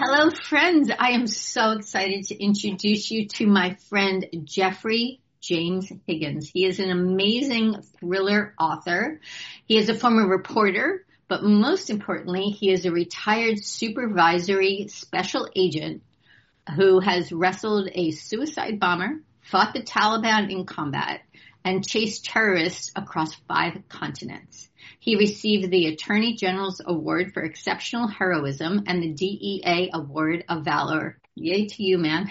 Hello, friends. I am so excited to introduce you to my friend, Jeffrey James Higgins. He is an amazing thriller author. He is a former reporter, but most importantly, he is a retired supervisory special agent who has wrestled a suicide bomber, fought the Taliban in combat, and chased terrorists across 5 continents. He received the Attorney General's Award for Exceptional Heroism and the DEA Award of Valor. Yay to you, man.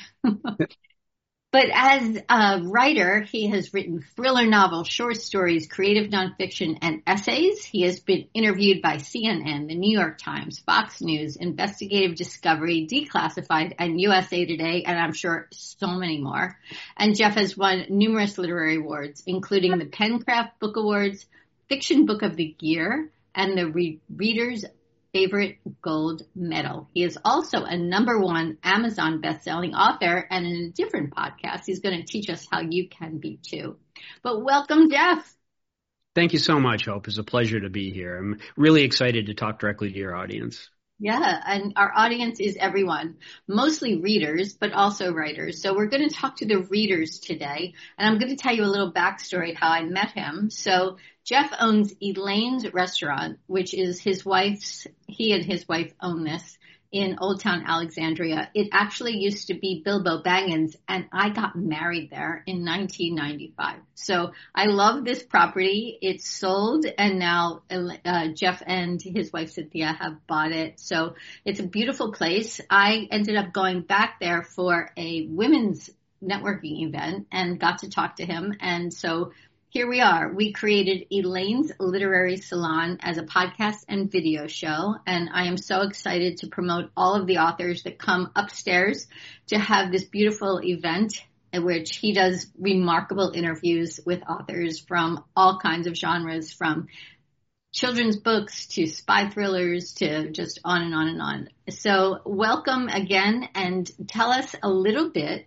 But as a writer, he has written thriller novels, short stories, creative nonfiction, and essays. He has been interviewed by CNN, the New York Times, Fox News, Investigative Discovery, Declassified, and USA Today, and I'm sure so many more. And Jeff has won numerous literary awards, including the Pencraft Book Awards, Fiction Book of the Year, and the Reader's Favorite Gold Medal. He is also a #1 Amazon bestselling author, and in a different podcast, he's going to teach us how you can be too. But welcome, Jeff. Thank you so much, Hope. It's a pleasure to be here. I'm really excited to talk directly to your audience. Yeah, and our audience is everyone, mostly readers, but also writers. So we're going to talk to the readers today, and I'm going to tell you a little backstory how I met him. So Jeff owns Elaine's Restaurant, which is his wife's, he and his wife own this in Old Town Alexandria. It actually used to be Bilbo Baggins, and I got married there in 1995. So I love this property. It's sold, and now Jeff and his wife Cynthia have bought it. So it's a beautiful place. I ended up going back there for a women's networking event and got to talk to him. And so here we are. We created Elaine's Literary Salon as a podcast and video show, and I am so excited to promote all of the authors that come upstairs to have this beautiful event in which he does remarkable interviews with authors from all kinds of genres, from children's books to spy thrillers to just on and on and on. So welcome again, and tell us a little bit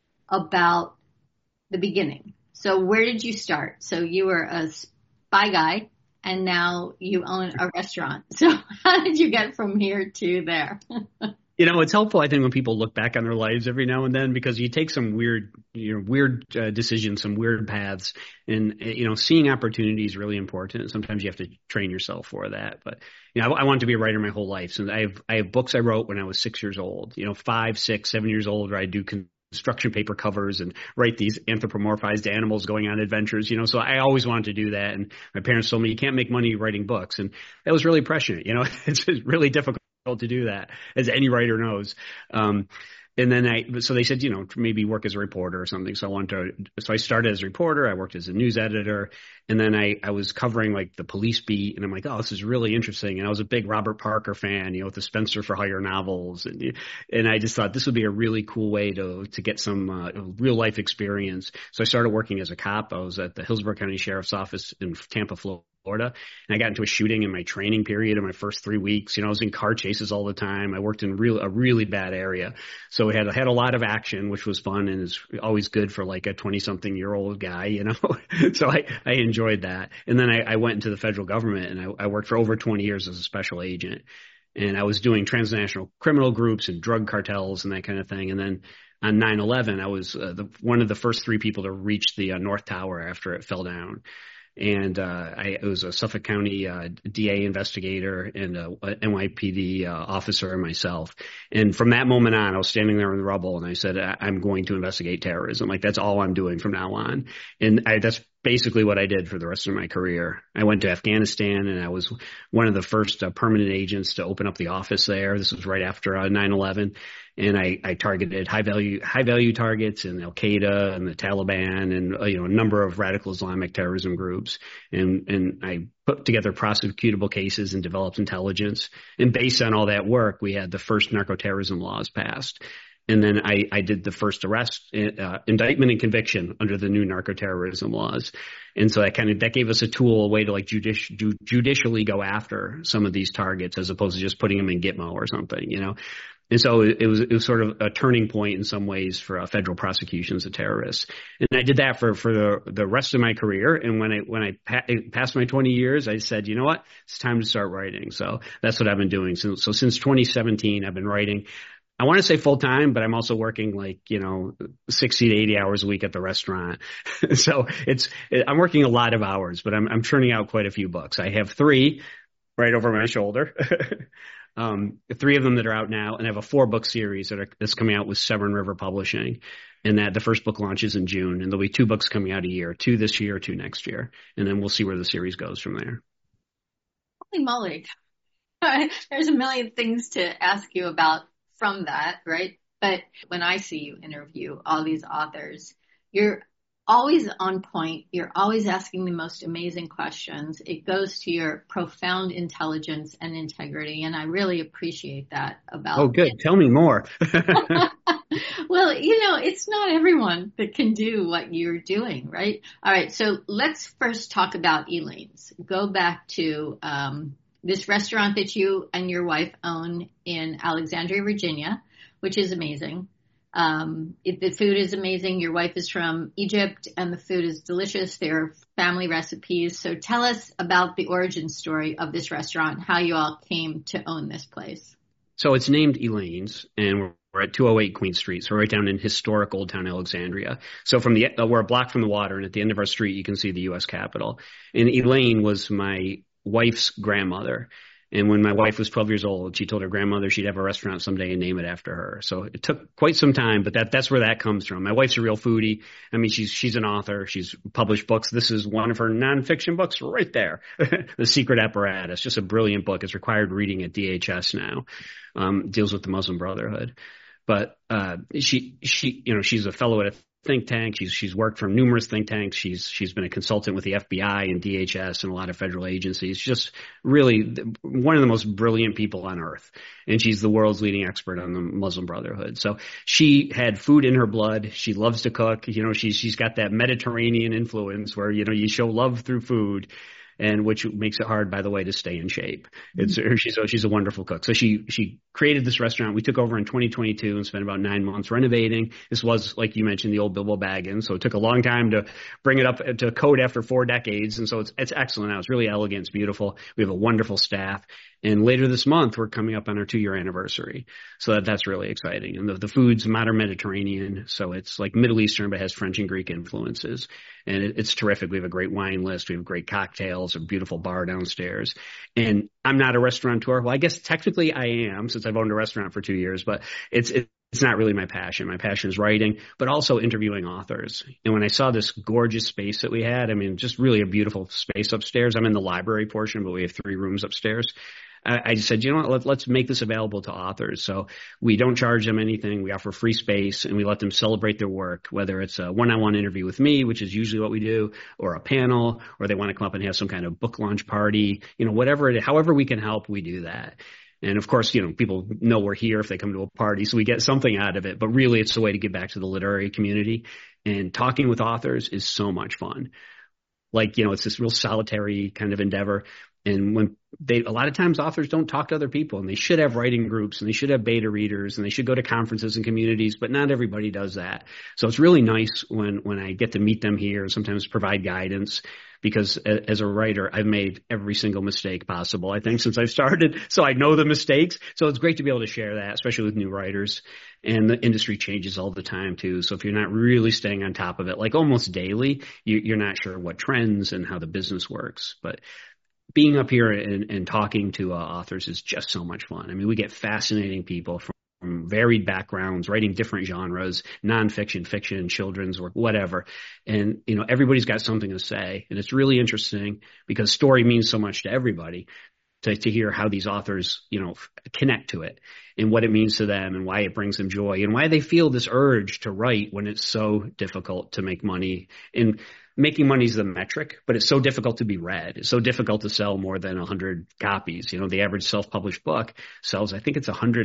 about the beginning. So where did you start? So you were a spy guy, and now you own a restaurant. So how did you get from here to there? It's helpful, I think, when people look back on their lives every now and then, because you take some weird decisions, some weird paths, and, seeing opportunity is really important. Sometimes you have to train yourself for that. But, I wanted to be a writer my whole life. So I have books I wrote when I was 6 years old, 5, 6, 7 years old, where I do construction paper covers and write these anthropomorphized animals going on adventures, so I always wanted to do that. And my parents told me, you can't make money writing books. And that was really prescient. It's really difficult to do that, as any writer knows. And then so they said, maybe work as a reporter or something. So I started as a reporter. I worked as a news editor, and then I was covering like the police beat, and I'm like, oh, this is really interesting. And I was a big Robert Parker fan, with the Spencer for Hire novels. And I just thought this would be a really cool way to get some real life experience. So I started working as a cop. I was at the Hillsborough County Sheriff's Office in Tampa, Florida. And I got into a shooting in my training period in my first 3 weeks. I was in car chases all the time. I worked in a really bad area. So we had a lot of action, which was fun and is always good for like a 20-something-year-old guy, So I enjoyed that. And then I went into the federal government, and I worked for over 20 years as a special agent. And I was doing transnational criminal groups and drug cartels and that kind of thing. And then on 9/11, I was one of the first 3 people to reach the North Tower after it fell down. And I was a Suffolk County DA investigator and a NYPD officer myself. And from that moment on, I was standing there in the rubble, and I said, I'm going to investigate terrorism. Like, that's all I'm doing from now on. And that's basically what I did for the rest of my career. I went to Afghanistan, and I was one of the first permanent agents to open up the office there. This was right after 9/11. And I targeted high value targets in Al Qaeda and the Taliban and a number of radical Islamic terrorism groups. And I put together prosecutable cases and developed intelligence. And based on all that work, we had the first narco-terrorism laws passed. And then I did the first arrest, indictment and conviction under the new narco-terrorism laws. And so that gave us a way to like judicially go after some of these targets, as opposed to just putting them in Gitmo or something, And so it was sort of a turning point in some ways for federal prosecutions of terrorists. And I did that for the rest of my career. And when I passed my 20 years, I said, you know what? It's time to start writing. So that's what I've been doing. So since 2017, I've been writing. I want to say full time, but I'm also working 60 to 80 hours a week at the restaurant. So I'm working a lot of hours, but I'm churning out quite a few books. I have 3 right over my shoulder. 3 of them that are out now, and I have a 4-book series that's coming out with Severn River Publishing, and that the first book launches in June, and there'll be 2 books coming out a year, 2 this year, 2 next year, and then we'll see where the series goes from there. Holy moly. There's a million things to ask you about from that, right? But when I see you interview all these authors, you're always on point. You're always asking the most amazing questions. It goes to your profound intelligence and integrity. And I really appreciate that about Oh, good. Tell me more. Well, it's not everyone that can do what you're doing, right? All right. So let's first talk about Elaine's. Go back to this restaurant that you and your wife own in Alexandria, Virginia, which is amazing. The food is amazing. Your wife is from Egypt and the food is delicious. They're family recipes. So tell us about the origin story of this restaurant, how you all came to own this place. So it's named Elaine's, and we're at 208 Queen Street. So we're right down in historic Old Town Alexandria. So we're a block from the water, and at the end of our street, you can see the U.S. Capitol. And Elaine was my wife's grandmother. And when my wife was 12 years old, she told her grandmother she'd have a restaurant someday and name it after her. So it took quite some time, but that's where that comes from. My wife's a real foodie. I mean, she's an author. She's published books. This is one of her nonfiction books right there. The Secret Apparatus, just a brilliant book. It's required reading at DHS now. Deals with the Muslim Brotherhood. But she's a fellow at a think tank. She's worked for numerous think tanks. She's been a consultant with the FBI and DHS and a lot of federal agencies. Just really one of the most brilliant people on earth. And she's the world's leading expert on the Muslim Brotherhood. So she had food in her blood. She loves to cook. She's got that Mediterranean influence where, you show love through food. And which makes it hard, by the way, to stay in shape. She's a wonderful cook. So she created this restaurant. We took over in 2022 and spent about 9 months renovating. This was, like you mentioned, the old Bilbo Baggins. So it took a long time to bring it up to code after 4 decades. And so it's excellent now. It's really elegant. It's beautiful. We have a wonderful staff. And later this month, we're coming up on our 2-year anniversary. So that's really exciting. And the food's modern Mediterranean. So it's like Middle Eastern, but has French and Greek influences. And it's terrific. We have a great wine list. We have great cocktails, a beautiful bar downstairs. And I'm not a restaurateur. Well, I guess technically I am, since I've owned a restaurant for 2 years, but it's not really my passion. My passion is writing, but also interviewing authors. And when I saw this gorgeous space that we had, I mean, just really a beautiful space upstairs. I'm in the library portion, but we have 3 rooms upstairs. I just said, let's make this available to authors. So we don't charge them anything. We offer free space and we let them celebrate their work, whether it's a one-on-one interview with me, which is usually what we do, or a panel, or they want to come up and have some kind of book launch party, whatever it is, however we can help, we do that. And of course, people know we're here if they come to a party, so we get something out of it. But really, it's a way to give back to the literary community. And talking with authors is so much fun. It's this real solitary kind of endeavor. And a lot of times authors don't talk to other people, and they should have writing groups and they should have beta readers and they should go to conferences and communities, but not everybody does that. So it's really nice when I get to meet them here and sometimes provide guidance, because as a writer, I've made every single mistake possible, I think, since I've started. So I know the mistakes. So it's great to be able to share that, especially with new writers. And the industry changes all the time too. So if you're not really staying on top of it, like almost daily, you're not sure what trends and how the business works. But being up here and talking to authors is just so much fun. I mean, we get fascinating people from varied backgrounds, writing different genres, nonfiction, fiction, children's, or whatever. And, everybody's got something to say. And it's really interesting because story means so much to everybody. To hear how these authors, connect to it and what it means to them and why it brings them joy and why they feel this urge to write when it's so difficult to make money. And making money is the metric, but it's so difficult to be read. It's so difficult to sell more than 100 copies. The average self-published book sells, I think it's under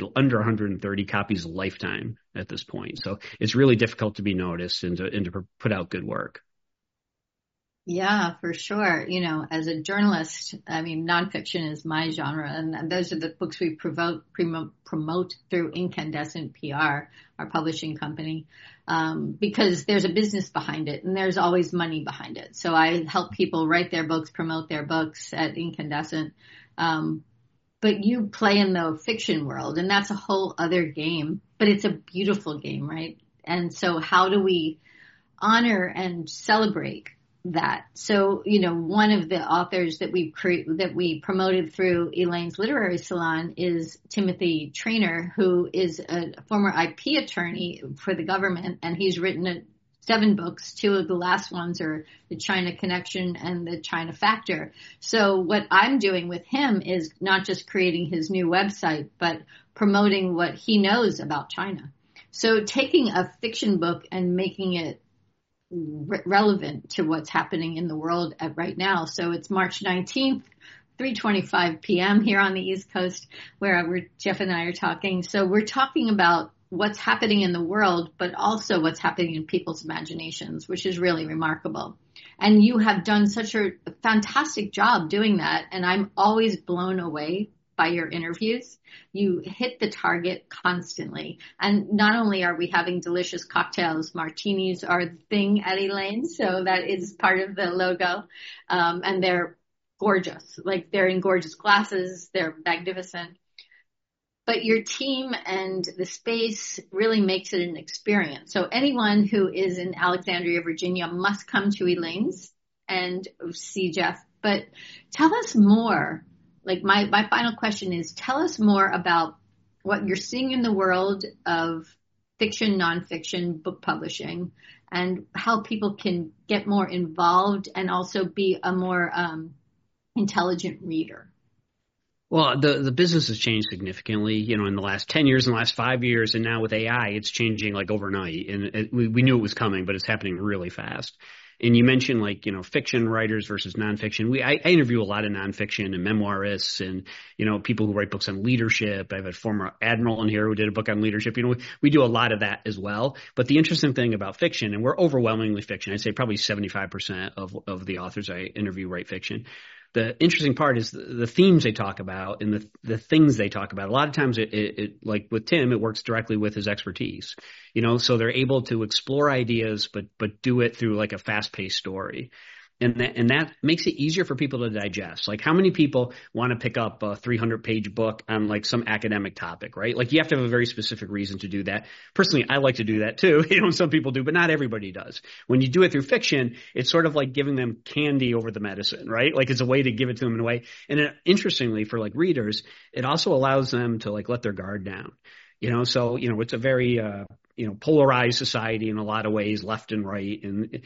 130 copies a lifetime at this point. So it's really difficult to be noticed and to put out good work. Yeah, for sure. You know, as a journalist, I mean, nonfiction is my genre, and those are the books we promote through Incandescent PR, our publishing company, because there's a business behind it, and there's always money behind it. So I help people write their books, promote their books at Incandescent. Um, but you play in the fiction world, and that's a whole other game, but it's a beautiful game, right? And so how do we honor and celebrate that? So, you know, one of the authors that we promoted through Elaine's Literary Salon is Timothy Trainer, who is a former IP attorney for the government, and he's written 7 books. 2 of the last ones are The China Connection and The China Factor. So what I'm doing with him is not just creating his new website, but promoting what he knows about China. So taking a fiction book and making it relevant to what's happening in the world right now. So it's March 19th, 3:25 p.m. here on the East Coast, where Jeff and I are talking. So we're talking about what's happening in the world, but also what's happening in people's imaginations, which is really remarkable. And you have done such a fantastic job doing that. And I'm always blown away by your interviews. You hit the target constantly. And not only are we having delicious cocktails, martinis are the thing at Elaine, so that is part of the logo. And they're gorgeous. Like, they're in gorgeous glasses. They're magnificent. But your team and the space really makes it an experience. So anyone who is in Alexandria, Virginia must come to Elaine's and see Jeff. But tell us more. Like, my final question is, tell us more about what you're seeing in the world of fiction, nonfiction, book publishing, and how people can get more involved and also be a more intelligent reader. Well, the business has changed significantly, you know, in the last 10 years, in the last 5 years, and now with AI, it's changing like overnight. And we knew it was coming, but it's happening really fast. And you mentioned, like, you know, fiction writers versus nonfiction. I interview a lot of nonfiction and memoirists and, you know, people who write books on leadership. I have a former admiral in here who did a book on leadership. You know, we do a lot of that as well. But the interesting thing about fiction, and we're overwhelmingly fiction, I'd say probably 75% of the authors I interview write fiction. The interesting part is the themes they talk about and the things they talk about. A lot of times it like with Tim, it works directly with his expertise, you know, so they're able to explore ideas, but do it through like a fast paced story. And that makes it easier for people to digest. Like, how many people want to pick up a 300-page book on like some academic topic, right? Like, you have to have a very specific reason to do that. Personally, I like to do that too. You know, some people do, but not everybody does. When you do it through fiction, it's sort of like giving them candy over the medicine, right? Like, it's a way to give it to them in a way. And interestingly, for like readers, it also allows them to like let their guard down. You know, so, you know, it's a very, you know, polarized society in a lot of ways, left and right.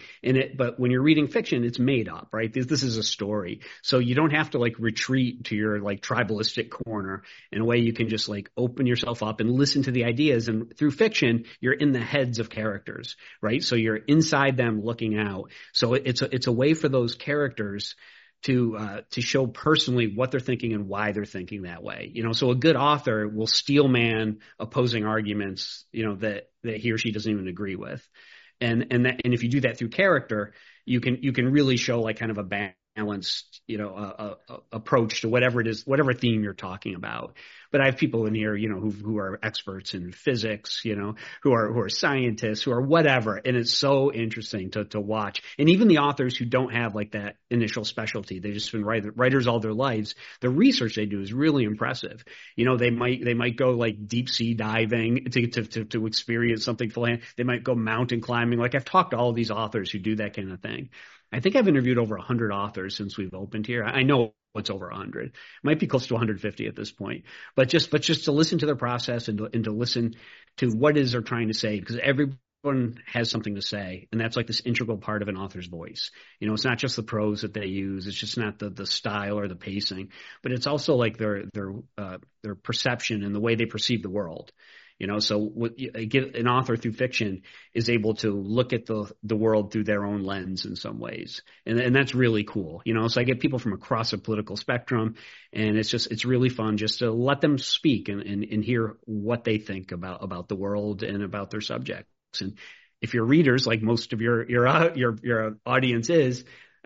But when you're reading fiction, it's made up, right? This is a story. So you don't have to like retreat to your like tribalistic corner. In a way, you can just like open yourself up and listen to the ideas. And through fiction, you're in the heads of characters, right? So you're inside them looking out. So it's a way for those characters to show personally what they're thinking and why they're thinking that way. You know, so a good author will steel man opposing arguments, you know, that he or she doesn't even agree with. And if you do that through character, you can really show like kind of a balanced, you know, approach to whatever it is, whatever theme you're talking about. But I have people in here, you know, who are experts in physics, you know, who are scientists, who are whatever. And it's so interesting to watch. And even the authors who don't have like that initial specialty, they've just been writers all their lives. The research they do is really impressive. You know, they might go like deep sea diving to experience something full. They might go mountain climbing. Like, I've talked to all of these authors who do that kind of thing. I think I've interviewed over 100 authors since we've opened here. I know it's over 100. It might be close to 150 at this point. But just to listen to their process and to listen to what it is they're trying to say, because everyone has something to say, and that's like this integral part of an author's voice. You know, it's not just the prose that they use. It's just not the style or the pacing, but it's also like their perception and the way they perceive the world. You know, so an author through fiction is able to look at the world through their own lens in some ways. And that's really cool. You know, so I get people from across the political spectrum, and it's really fun just to let them speak and hear what they think about the world and about their subjects. And if you're readers, like most of your audience is,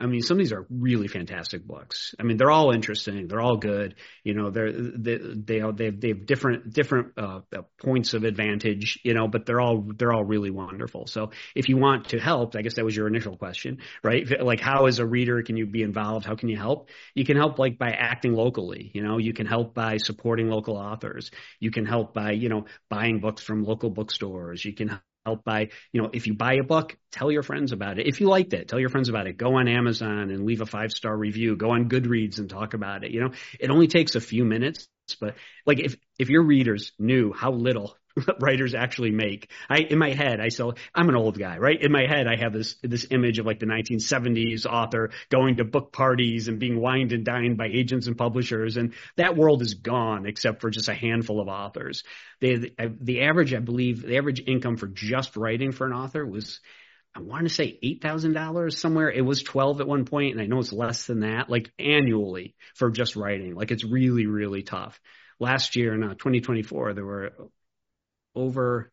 I mean, some of these are really fantastic books. I mean, they're all interesting. They're all good. You know, they have different points of advantage, you know, but they're all really wonderful. So if you want to help, I guess that was your initial question, right? Like, how as a reader can you be involved? How can you help? You can help like by acting locally. You know, you can help by supporting local authors. You can help by, you know, buying books from local bookstores. You can help by, you know, if you buy a book, tell your friends about it. If you liked it, tell your friends about it. Go on Amazon and leave a 5-star review. Go on Goodreads and talk about it. You know, it only takes a few minutes, but like if your readers knew how little writers actually make. In my head, I'm an old guy, right? In my head, I have this image of like the 1970s author going to book parties and being wined and dined by agents and publishers. And that world is gone except for just a handful of authors. The average income for just writing for an author was, I want to say $8,000 somewhere. It was 12 at one point, and I know it's less than that, like annually for just writing. Like it's really, really tough. Last year in 2024, there were over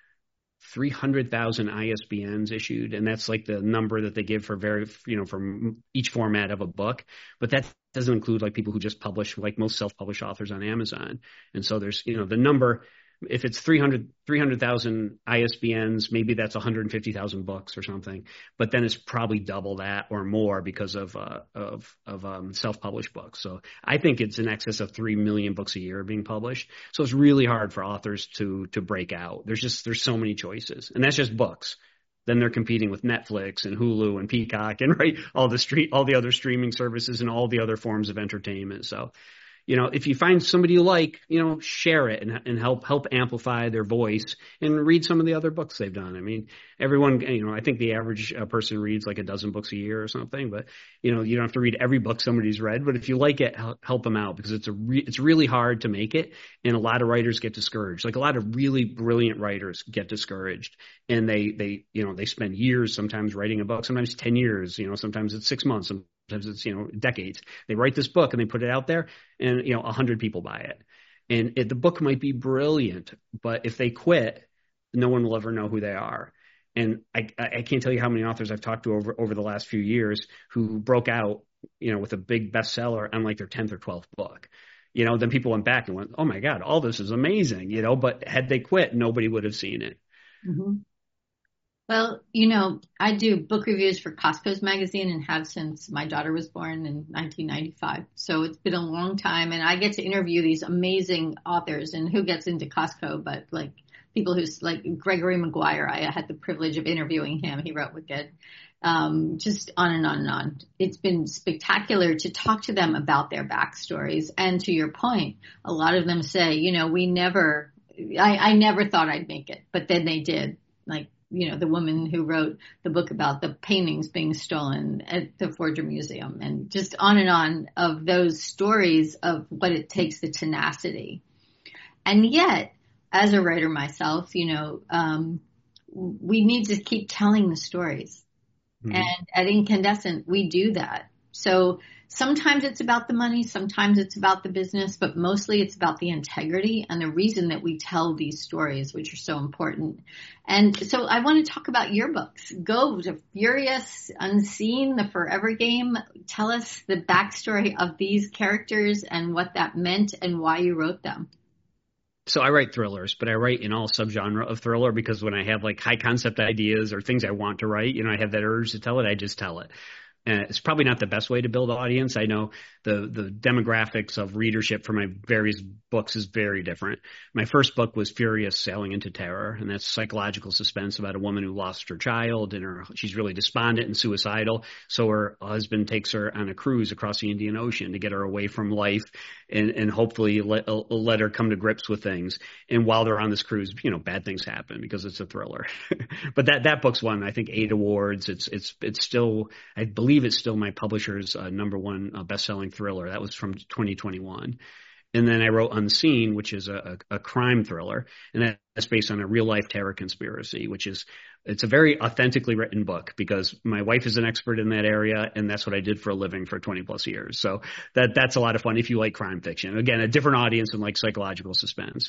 300,000 ISBNs issued, and that's like the number that they give for from each format of a book. But that doesn't include like people who just publish, like most self-published authors on Amazon. And so there's, you know, the number, if it's 300,000 ISBNs, maybe that's 150,000 books or something. But then it's probably double that or more because of self-published books. So I think it's in excess of 3 million books a year being published. So it's really hard for authors to break out. There's so many choices, and that's just books. Then they're competing with Netflix and Hulu and Peacock and all the other streaming services and all the other forms of entertainment. So, you know, if you find somebody you like, you know, share it and help amplify their voice and read some of the other books they've done. I mean, everyone, you know, I think the average person reads like a dozen books a year or something, but, you know, you don't have to read every book somebody's read, but if you like it, help them out, because it's really hard to make it. And a lot of writers get discouraged. Like a lot of really brilliant writers get discouraged, and they spend years sometimes writing a book, sometimes 10 years, you know, sometimes it's 6 months, sometimes it's, you know, decades. They write this book and they put it out there, and, you know, 100 people buy it. And the book might be brilliant, but if they quit, no one will ever know who they are. And I can't tell you how many authors I've talked to over the last few years who broke out, you know, with a big bestseller on like their 10th or 12th book. You know, then people went back and went, oh my God, all this is amazing, you know, but had they quit, nobody would have seen it. Mm-hmm. Well, you know, I do book reviews for Costco's magazine and have since my daughter was born in 1995. So it's been a long time, and I get to interview these amazing authors. And who gets into Costco but like people who's like Gregory Maguire. I had the privilege of interviewing him. He wrote Wicked. Just on and on and on. It's been spectacular to talk to them about their backstories. And to your point, a lot of them say, you know, I never thought I'd make it, but then they did. Like, you know, the woman who wrote the book about the paintings being stolen at the Forger Museum, and just on of those stories of what it takes, the tenacity. And yet, as a writer myself, you know, we need to keep telling the stories. Mm-hmm. And at Incandescent, we do that. So sometimes it's about the money, sometimes it's about the business, but mostly it's about the integrity and the reason that we tell these stories, which are so important. And so I want to talk about your books. Go to Furious, Unseen, The Forever Game. Tell us the backstory of these characters and what that meant and why you wrote them. So I write thrillers, but I write in all subgenre of thriller, because when I have like high concept ideas or things I want to write, you know, I have that urge to tell it, I just tell it. And it's probably not the best way to build an audience. I know the demographics of readership for my various books is very different. My first book was Furious, Sailing into Terror, and that's psychological suspense about a woman who lost her child, and she's really despondent and suicidal. So her husband takes her on a cruise across the Indian Ocean to get her away from life and hopefully let her come to grips with things. And while they're on this cruise, you know, bad things happen because it's a thriller. But that book's won, I think, 8 awards. It's still, I believe it's still my publisher's number one best-selling thriller. That was from 2021. And then I wrote Unseen, which is a crime thriller, and that's based on a real-life terror conspiracy, it's a very authentically written book because my wife is an expert in that area, and that's what I did for a living for 20-plus years. So that's a lot of fun if you like crime fiction. Again, a different audience than like psychological suspense.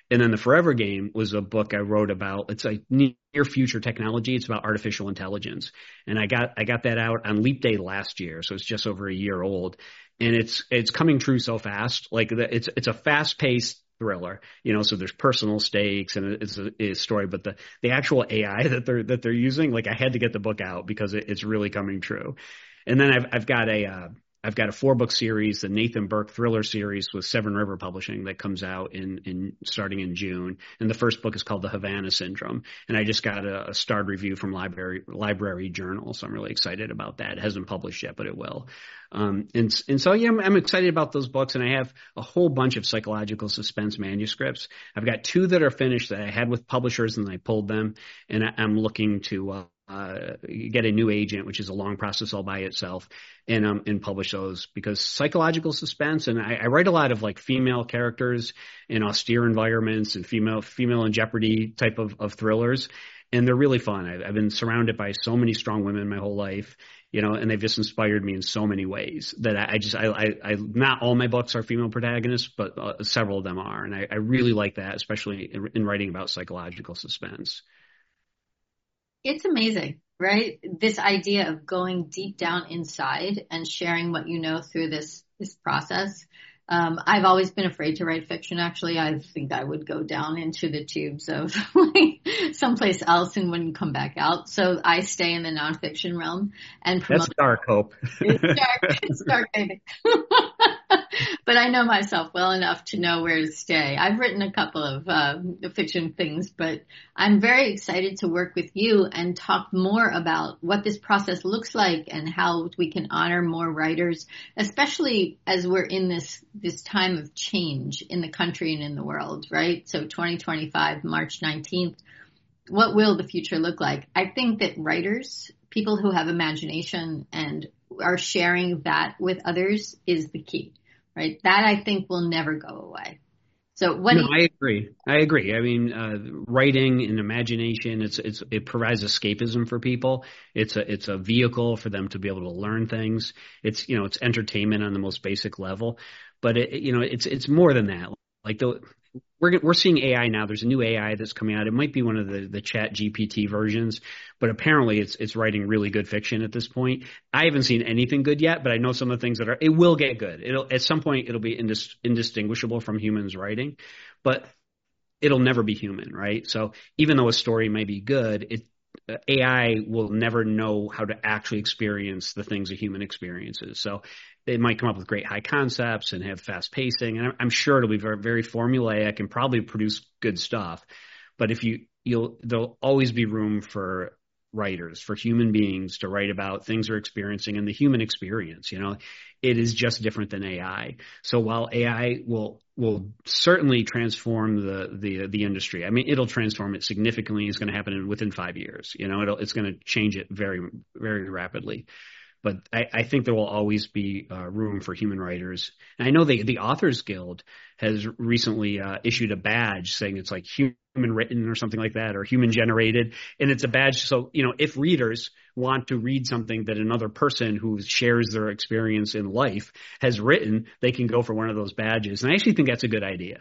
And then The Forever Game was a book I wrote about. It's like near future technology. It's about artificial intelligence. And I got that out on Leap Day last year. So it's just over a year old. And it's coming true so fast. Like it's a fast paced thriller, so there's personal stakes and it's a story, but the actual AI that they're using, like I had to get the book out because it's really coming true. And then I've got a 4-book series, the Nathan Burke thriller series with Seven River Publishing that comes out in starting in June. And the first book is called The Havana Syndrome. And I just got a starred review from Library Journal. So I'm really excited about that. It hasn't published yet, but it will. And so, yeah, I'm excited about those books. And I have a whole bunch of psychological suspense manuscripts. I've got 2 that are finished that I had with publishers and I pulled them. And I'm looking to, get a new agent, which is a long process all by itself, and publish those, because psychological suspense, and I write a lot of like female characters in austere environments and female in jeopardy type of thrillers, and they're really fun. I've been surrounded by so many strong women my whole life, and they've just inspired me in so many ways that I not all my books are female protagonists, but several of them are, and I really like that, especially in writing about psychological suspense. It's amazing, right? This idea of going deep down inside and sharing what you know through this process. I've always been afraid to write fiction. Actually, I think I would go down into the tubes of like someplace else and wouldn't come back out. So I stay in the nonfiction realm and promote. That's dark, Hope. It's dark, baby. But I know myself well enough to know where to stay. I've written a couple of fiction things, but I'm very excited to work with you and talk more about what this process looks like and how we can honor more writers, especially as we're in this time of change in the country and in the world, right? So 2025, March 19th, what will the future look like? I think that writers, people who have imagination and are sharing that with others is the key. Right. That I think will never go away. So I agree. I mean, writing and imagination, it provides escapism for people. It's a vehicle for them to be able to learn things. It's entertainment on the most basic level, but it's more than that. Like we're seeing AI now. There's a new AI that's coming out. It might be one of the Chat GPT versions, but apparently it's writing really good fiction at this point. I haven't seen anything good yet, but I know some of the things it will get good. At some point it'll be indistinguishable from humans writing, but it'll never be human, right? So even though a story may be good, AI will never know how to actually experience the things a human experiences. So they might come up with great high concepts and have fast pacing, and I'm sure it'll be very, very formulaic and probably produce good stuff. But there'll always be room for writers, for human beings to write about things they're experiencing and the human experience. It is just different than AI. So while AI will certainly transform the industry, I mean, it'll transform it significantly. It's going to happen within 5 years. It's going to change it very, very rapidly. But I think there will always be room for human writers. And I know the Authors Guild has recently issued a badge saying it's like human written or something like that, or human generated. And it's a badge. So, if readers want to read something that another person who shares their experience in life has written, they can go for one of those badges. And I actually think that's a good idea.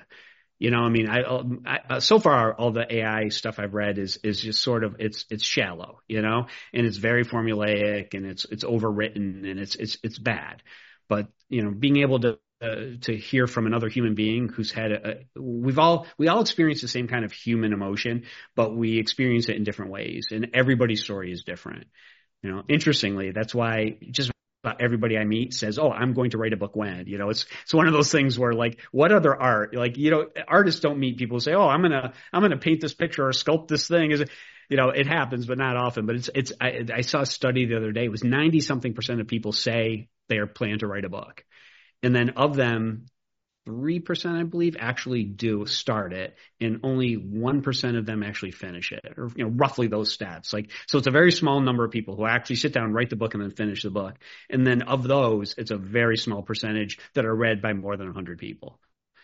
So far all the AI stuff I've read is just sort of, it's shallow, and it's very formulaic and it's overwritten and it's bad. But, being able to hear from another human being who's had we all experience the same kind of human emotion, but we experience it in different ways, and everybody's story is different. Interestingly, that's why just about everybody I meet says, "Oh, I'm going to write a book when." It's one of those things where, like, what other art? Like, artists don't meet people who say, "Oh, I'm gonna paint this picture or sculpt this thing." It happens, but not often. But I saw a study the other day. It was 90-something% of people say they are planning to write a book, and then of them, 3%, I believe, actually do start it, and only 1% of them actually finish it, or roughly those stats. So it's a very small number of people who actually sit down, write the book, and then finish the book. And then of those, it's a very small percentage that are read by more than 100 people.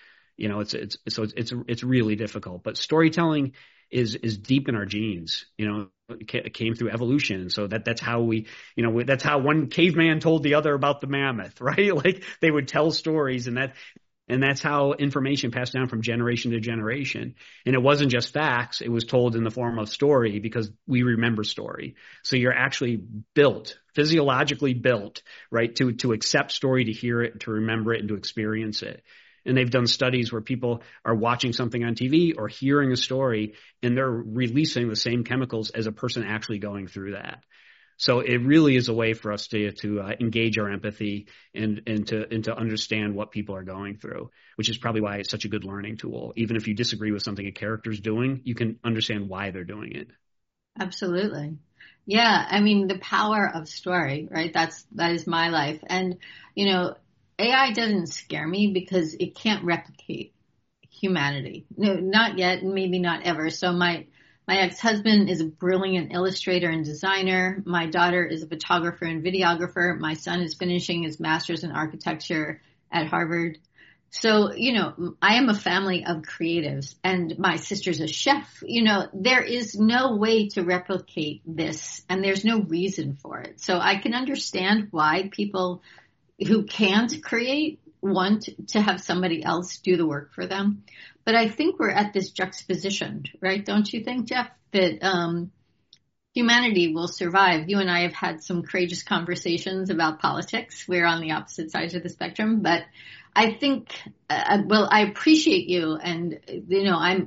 It's really difficult. But storytelling is deep in our genes. It came through evolution. So that's how that's how one caveman told the other about the mammoth, right? Like, they would tell stories, and And that's how information passed down from generation to generation. And it wasn't just facts. It was told in the form of story because we remember story. So you're actually built, physiologically built, right, to accept story, to hear it, to remember it, and to experience it. And they've done studies where people are watching something on TV or hearing a story, and they're releasing the same chemicals as a person actually going through that. So it really is a way for us to engage our empathy and to understand what people are going through, which is probably why it's such a good learning tool. Even if you disagree with something a character's doing, you can understand why they're doing it. Absolutely. Yeah. I mean, the power of story, right? That is my life. And, you know, AI doesn't scare me because it can't replicate humanity. No, not yet, and maybe not ever. So my ex-husband is a brilliant illustrator and designer. My daughter is a photographer and videographer. My son is finishing his master's in architecture at Harvard. So, you know, I am a family of creatives, and my sister's a chef. You know, there is no way to replicate this, and there's no reason for it. So I can understand why people who can't create want to have somebody else do the work for them. But I think we're at this juxtaposition, right? Don't you think, Jeff, that humanity will survive? You and I have had some courageous conversations about politics. We're on the opposite sides of the spectrum, but I think, well, I appreciate you, and you know, I'm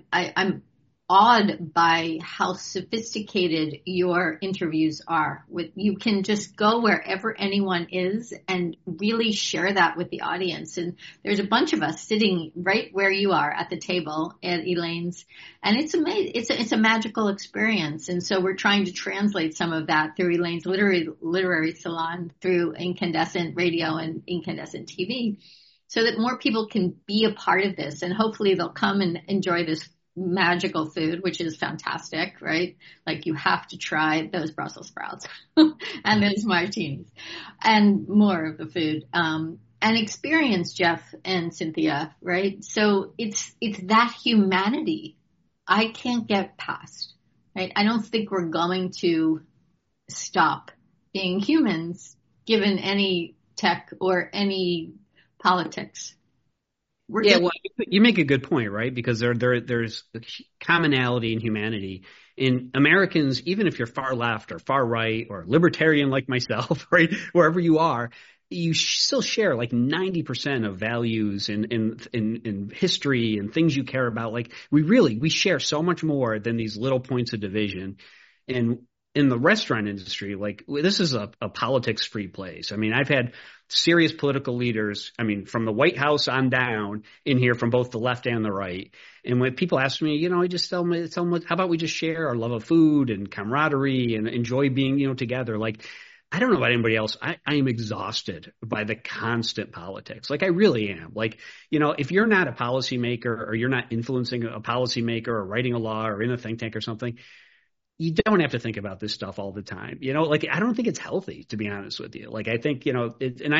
awed by how sophisticated your interviews are. You can just go wherever anyone is and really share that with the audience. And there's a bunch of us sitting right where you are at the table at Elaine's, and it's amazing. It's a magical experience. And so we're trying to translate some of that through Elaine's literary salon, through Incandescent Radio and Incandescent TV, so that more people can be a part of this, and hopefully they'll come and enjoy this magical food, which is fantastic, right? Like, you have to try those Brussels sprouts and those martinis and more of the food, and experience Jeff and Cynthia, right? So it's that humanity I can't get past, right? I don't think we're going to stop being humans given any tech or any politics. Well, you make a good point, right? Because there's commonality in humanity. In Americans, even if you're far left or far right or libertarian like myself, right, wherever you are, you still share like 90% of values in history and things you care about. Like, we share so much more than these little points of division. And in the restaurant industry, like, this is a politics-free place. I mean, I've had serious political leaders, I mean, from the White House on down in here, from both the left and the right. And when people ask me, you know, I just tell them, how about we just share our love of food and camaraderie and enjoy being, you know, together? Like, I don't know about anybody else. I am exhausted by the constant politics. Like, I really am. Like, you know, if you're not a policymaker, or you're not influencing a policymaker or writing a law or in a think tank or something, you don't have to think about this stuff all the time. You know, like, I don't think it's healthy, to be honest with you. Like, I think, you know,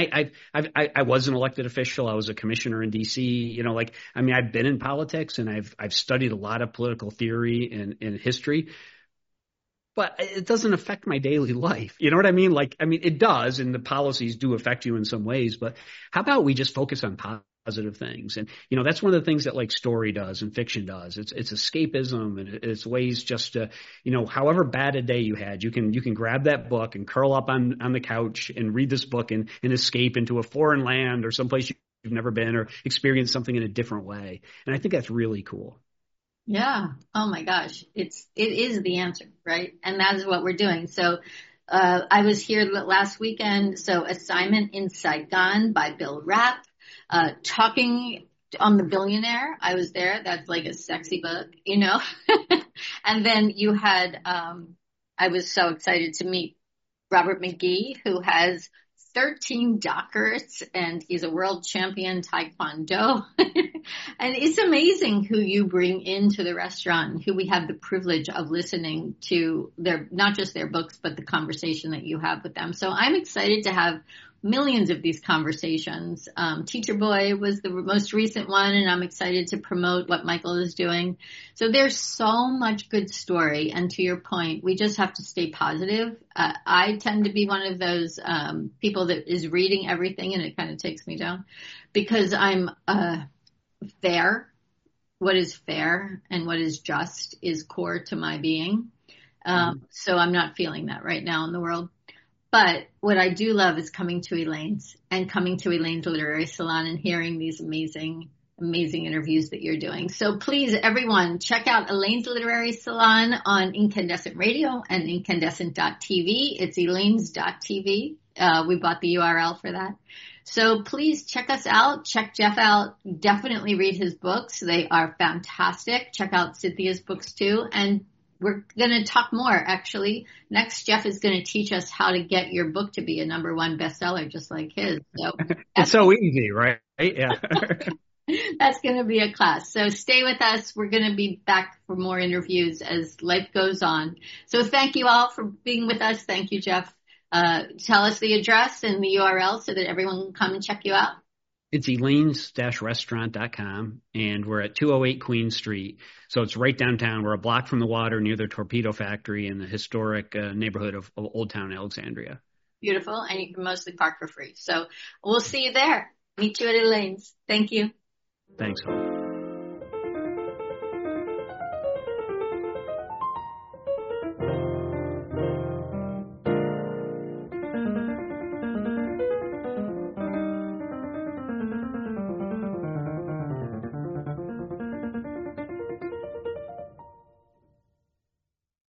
I was an elected official. I was a commissioner in DC, you know, like, I mean, I've been in politics, and I've studied a lot of political theory and history, but it doesn't affect my daily life. You know what I mean? Like, I mean, it does, and the policies do affect you in some ways, but how about we just focus on positive things? And, you know, that's one of the things that, like, story does and fiction does. It's escapism, and it's ways just to, you know, however bad a day you had, you can grab that book and curl up on the couch and read this book and escape into a foreign land or someplace you've never been, or experience something in a different way. And I think that's really cool. Yeah. Oh my gosh. It is the answer, right? And that is what we're doing. So, I was here last weekend. So, Assignment in Saigon by Bill Rapp, talking on the Billionaire. I was there. That's like a sexy book, you know? And then you had, I was so excited to meet Robert McGee, who has 13 doctorates, and he's a world champion Taekwondo. And it's amazing who you bring into the restaurant, who we have the privilege of listening to not just their books, but the conversation that you have with them. So I'm excited to have millions of these conversations. Teacher Boy was the most recent one, and I'm excited to promote what Michael is doing. So there's so much good story. And to your point, we just have to stay positive. I tend to be one of those people that is reading everything, and it kind of takes me down because I'm fair. What is fair and what is just is core to my being. So I'm not feeling that right now in the world. But what I do love is coming to Elaine's Literary Salon and hearing these amazing interviews that you're doing. So please, everyone, check out Elaine's Literary Salon on Incandescent Radio and incandescent.tv. It's Elaine's.tv. We bought the URL for that. So please check us out. Check Jeff out. Definitely read his books. They are fantastic. Check out Cynthia's books too. And we're going to talk more, actually. Next, Jeff is going to teach us how to get your book to be a #1 bestseller, just like his. So it's so easy, right? Yeah. That's going to be a class. So stay with us. We're going to be back for more interviews as life goes on. So thank you all for being with us. Thank you, Jeff. Tell us the address and the URL so that everyone can come and check you out. It's Elaine's-restaurant.com, and we're at 208 Queen Street. So it's right downtown. We're a block from the water near the Torpedo Factory in the historic neighborhood of Old Town Alexandria. Beautiful, and you can mostly park for free. So we'll see you there. Meet you at Elaine's. Thank you. Thanks.